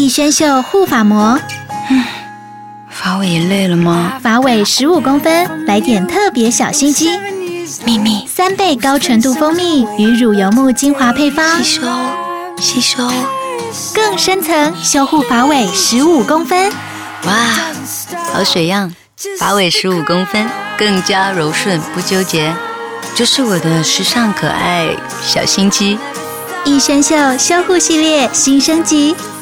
逸轩秀护发膜。 发尾也累了吗？ 发尾15公分，来点特别小心机。 秘密 3倍高纯度蜂蜜与乳油木精华配方， 吸收， 更深层修护发尾15公分。 哇，好水样，发尾15公分，更加柔顺不纠结，就是我的时尚可爱小心机。 逸轩秀修护系列新升级。